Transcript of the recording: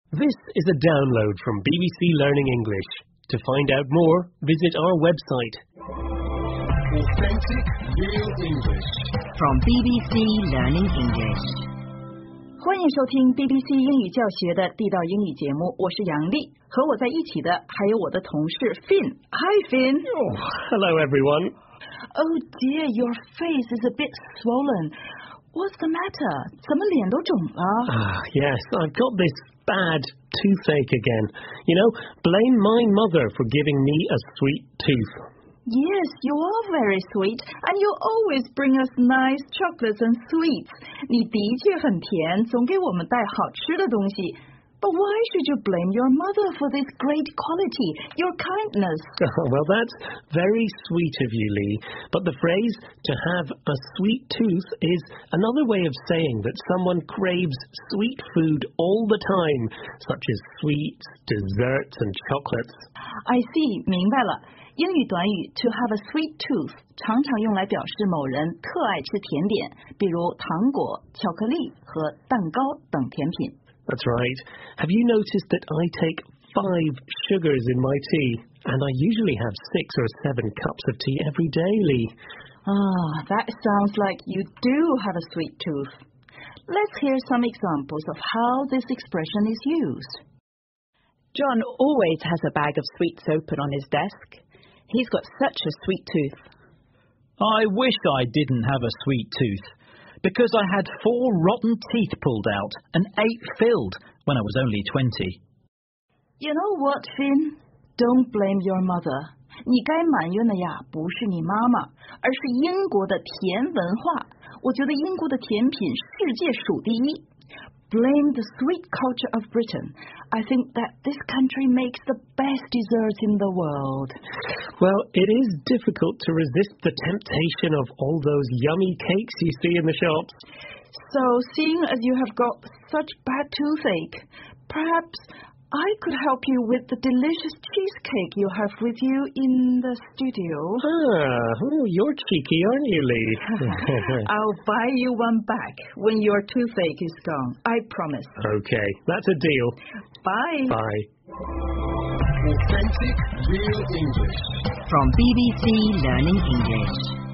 This is a download from BBC Learning English. To find out more, visit our website. Authentic Real English from BBC Learning English. 欢迎收听 BBC 英语教学的地道英语节目，我是杨丽，和我在一起的还有我的同事 Finn. Hi Finn. Oh, hello everyone. Oh dear, your face is a bit swollen. What's the matter? 怎么脸都肿了？ Yes, I've got this bad toothache again. You know, blame my mother for giving me a sweet tooth. Yes, you are very sweet, and you always bring us nice chocolates and sweets. 你的确很甜，总给我们带好吃的东西。But why should you blame your mother for this great quality, your kindness? Well, that's very sweet of you, Lee. But the phrase, to have a sweet tooth, is another way of saying that someone craves sweet food all the time, such as sweets, desserts and chocolates. I see, 明白了。英语短语 to have a sweet tooth 常常用来表示某人特爱吃甜点，比如糖果、巧克力和蛋糕等甜品。 That's right. Have you noticed that I take 5 sugars in my tea, and I usually have 6 or 7 cups of tea every day, Lee? That sounds like you do have a sweet tooth. Let's hear some examples of how this expression is used. John always has a bag of sweets open on his desk. He's got such a sweet tooth. I wish I didn't have a sweet tooth, because I had 4 rotten teeth pulled out and 8 filled when I was only 20. You know what, Finn? Don't blame your mother. 你该埋怨的呀，不是你妈妈，而是英国的甜文化。我觉得英国的甜品世界数第一。Blame the sweet culture of Britain. I think that this country makes the best desserts in the world. Well, it is difficult to resist the temptation of all those yummy cakes you see in the shops. So, seeing as you have got such bad toothache, perhaps I could help you with the delicious cheesecake you have with you in the studio. You're cheeky, aren't you, Lee? I'll buy you one back when your toothache is gone. I promise. Okay, that's a deal. Bye. Bye. Authentic Real English From BBC Learning English.